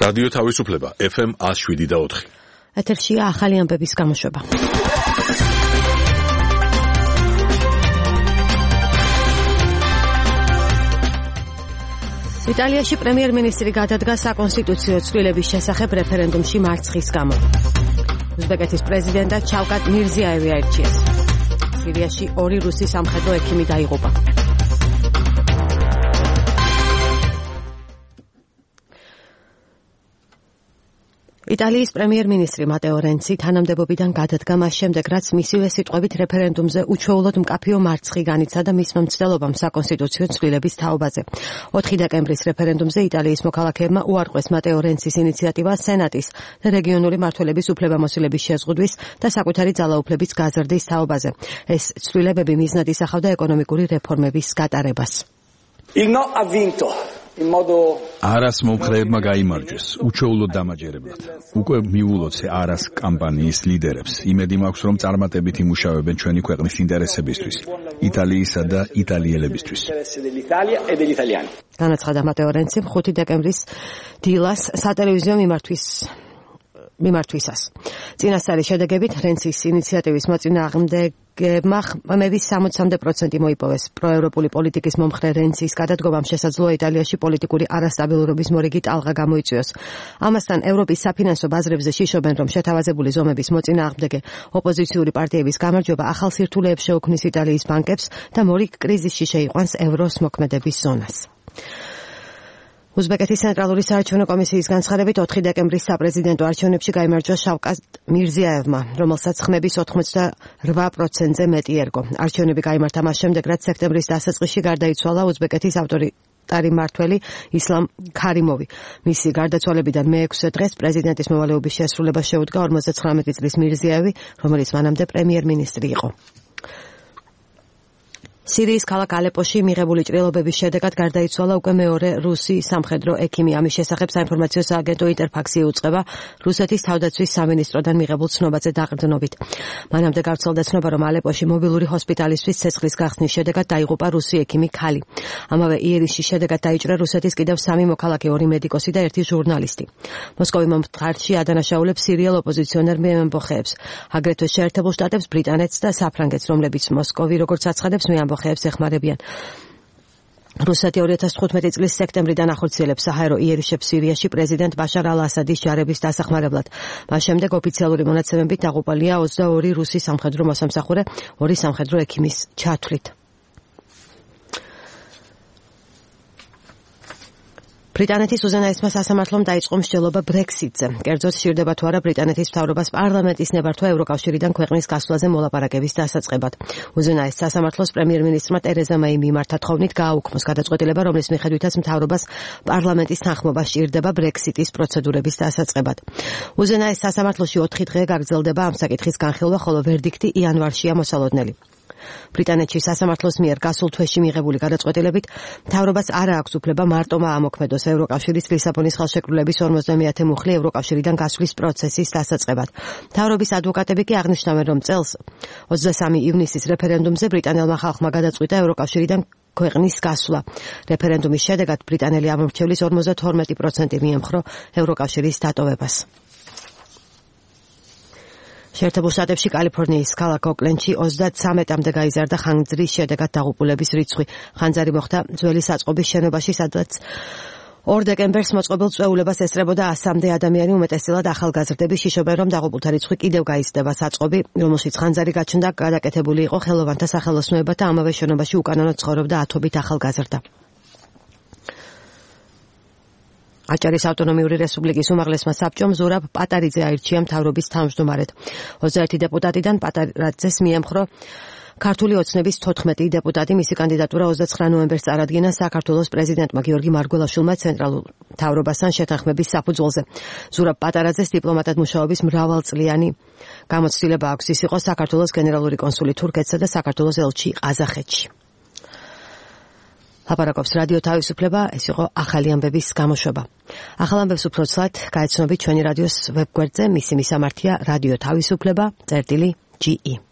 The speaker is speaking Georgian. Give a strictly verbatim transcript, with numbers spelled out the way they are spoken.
რადიო თავისუფლება ეფ ემ one oh seven და four. ეთერშია ახალი ამბების გამოშვება. იტალიაში პრემიერ-მინისტრი გადადგა საკონსტიტუციო ცვლილების შესახებ რეფერენდუმში მარცხის გამო. უზბეკეთის პრეზიდენტად შავკატ მირზიაევი აირჩიეს. სირიაში ორი რუსი სამხედრო ექიმი დაიღუპა. იტალიის პრემიერ-მინისტრი მატეო რენცი თანამდებობიდან გადადგა მას შემდეგ, რაც მისივე სიტყვებით რეფერენდუმზე უჩვეულოდ მკაფიო მარცხი განიცადა მისმა მცდელობამ საკონსტიტუციო ცვლილების თაობაზე. ოთხი დეკემბრის რეფერენდუმზე იტალიის მოქალაქეებმა უარყვეს მატეო რენცის ინიციატივა სენატის და რეგიონული მმართველების უფლებამოსილების შეზღუდვის და საკუთარი ძალაუფლების გაზრდის თაობაზე. ეს ცვლილებები მიზნად ისახავდა ეკონომიკური რეფორმების გატარებას. არას მომხრეებმა გაიმარჯვეს, უჩვეულოდ დამაჯერებლად. უკვე მიულოც არას კამპანიის ლიდერებს. იმედი მაქვს, რომ წარმატებით იმუშავებენ ჩვენი ქვეყნის ინტერესებისთვის, იტალიისა და იტალიელებისთვის. განაცხადა მატეო რენცი ხუთი დეკემბრის დილას სატელევიზიო მიმართვის მიმართვისას. წინასწარი შედეგებით რენცის ინიციატივის მოწინააღმდეგებმა ხმების სამოცამდე პროცენტი მოიპოვეს. პროევროპული პოლიტიკის მომხრე რენცის გადადგომამ შესაძლოა იტალიაში პოლიტიკური არასტაბილურობის მორიგი ტალღა გამოიწვიოს. ამასთან ევროპის საფინანსო ბაზრებზე შიშობენ, რომ შეთავაზებული ზომების მოწინააღმდეგე ოპოზიციური პარტიების გამარჯვება ახალ სირთულეებს შეუქმნის იტალიის ბანკებს და მორიგ კრიზისში შეიყვანს ევროს მოქმედების ზონას. უზბეკეთის ცენტრალური საარჩევნო კომისიის განცხადებით ოთხი დეკემბრის საპრეზიდენტო არჩევნებში გაიმარჯვა შავკატ მირზიაევმა, რომელსაც ხმების ოცდაოთხ პროცენტზე მეტი ერგო. არჩევნები გაიმართა მას შემდეგ, რაც სექტემბრის დასაწყისში გარდაიცვალა უზბეკეთის ავტორიტარი მმართველი ისლამ ქარიმოვი. მისი გარდაცვალებიდან მეექვსე დღეს პრეზიდენტის მოვალეობის შესრულებას შეუდგა ორმოცდათხრამეტი წლის მირზიაევი, რომელიც მანამდე პრემიერ-მინისტრი იყო. სირიის ქალაქ ალეპოში მიღებული ჭრილობების შედეგად გარდაიცვალა უკვე მეორე რუსი სამხედრო ექიმი. ამის შესახებ საინფორმაციო სააგენტო ინტერფაქსი უწყება რუსეთის თავდაცვის სამინისტროდან მიღებულ ცნობაზე დაყრდნობით. მანამდე გავრცელდა ცნობა, რომ ალეპოში მობილური ჰოსპიტალისთვის ცეცხლის გახსნის შედეგად დაიღუპა რუსი ექიმი ქალი. ამავე იერიშის შედეგად დაიჭრა რუსეთის კიდევ სამი მოქალაქე, ორი მედიკოსი და ერთი ჟურნალისტი. მოსკოვი მომთხარში ადანაშაულებს სირიელ ოპოზიციონერ მეამბოხეებს, აგრეთვე შეერთებულ შტატებს, ბრიტანეთს და საფრანგეთს, რომლებიც მოსკოვი, როგორც აცხადებს, მეამბოხეებს ეხმარებიან. რუსეთი ორი ათას თხუთმეტი წლის სექტემბრიდან ახორციელებს საჰაერო იერიშებს სირიაში პრეზიდენტ ბაშარ ალ-ასადის ჯარების დასახმარებლად. მას შემდეგ ოფიციალური მონაცემებით დაღუპულია ოცდაორი რუსი სამხედრო მოსამსახურე, ორი სამხედრო ექიმის ჩათვლით. ბრიტანეთის უზენაესმა სასამართლომ დაიწყო მსჯელობა ბრექსიტზე. კერძოდ სჭირდება თუ არა ბრიტანეთის მთავრობას პარლამენტის ნებართვა ევროკავშირიდან ქვეყნის გასვლაზე მოლაპარაკების დასაწყებად. უზენაეს სასამართლოს პრემიერ-მინისტრმა ტერეზა მეი მიმართა თხოვნით გააუქმოს გადაწყვეტილება, რომლის მიხედვითაც მთავრობას პარლამენტის თანხმობა სჭირდება ბრექსიტის პროცედურების დასაწყებად. უზენაეს სასამართლოში ოთხი დღე გაგრძელდება ამ საკითხის განხილვა, ხოლო ვერდიქტი იანვარშია მოსალოდნელი. ბრიტანეთში სასამართლოს მიერ გასულ თვეში მიღებული გადაწყვეტილებით მთავრობას არ აქვს უფლება მარტომა ამოქმედოს ევროკავშირის ლისაბონის ხელშეკრულების ორმოცდამეათე მუხლი ევროკავშირიდან გასვლის პროცესის დასაწყებად. მთავრობის ადვოკატები კი აღნიშნავენ, რომ წელს ოცდასამი ივნისის რეფერენდუმზე ბრიტანელმა ხალხმა გადაწყვიტა ევროკავშირიდან ქვეყნის გასვლა. რეფერენდუმის შედეგად ბრიტანელი ამომრჩევლის ორმოცდათორმეტი პროცენტი მიემხრო ევროკავშირის დატოვებას. შეერთებულ შტატებში კალიფორნიის ქალაქ ოკლენდში ოცდათრამეტამდე გაიზარდა ხანგრძლივი შედეგად დაღუპულების რიცხვი. ხანძარი მოხდა ძველი საწყობის შენობაში, სადაც ორ დეკემბერს მოწყობილ წვეულებას ესწრებოდა ასამდე ადამიანი. უმეტესწილად ახალგაზრდები შიშობენ, რომ დაღუპულთა რიცხვი კიდევ გაიზრდება. საწყობი, რომელშიც ხანძარი გაჩნდა, გადაკეთებული იყო ხელოვანთა სახელოსნოებად და ამავე შენობაში უკანონოდ ცხოვრობდა ათობით ახალგაზრდა. აჭარის ავტონომიური რესპუბლიკის უმაღლესმა საბჭომ ზურაბ პატარიძე აირჩია მთავრობის თავმჯდომარედ. ოცდაერთი დეპუტატიდან პატარიძეს მიემხრო ქართული ოცნების თოთხმეტი დეპუტატი. მისი კანდიდატურა ოცდაცხრა ნოემბერს წარადგინა საქართველოს პრეზიდენტმა გიორგი მარგველაშვილმა ცენტრალურ მთავრობასთან შეთანხმების საფუძველზე. ზურაბ პატარაძეს დიპლომატად მუშაობის მრავალწლიანი გამოცდილება აქვს. ის იყო საქართველოს გენერალური კონსული თურქეთსა და საქართველოს ელჩი ყაზახეთში. ლაპარაკობს რადიო თავისუფლება, ეს იყო ახალი ამბების გამოშვება. ახალ ამბებს უფრო ცლად გაეცნობით ჩვენი რადიოს ვებგვერდზე, მისი მისამართია რადიო თავისუფლება წერტილი ჯი ი.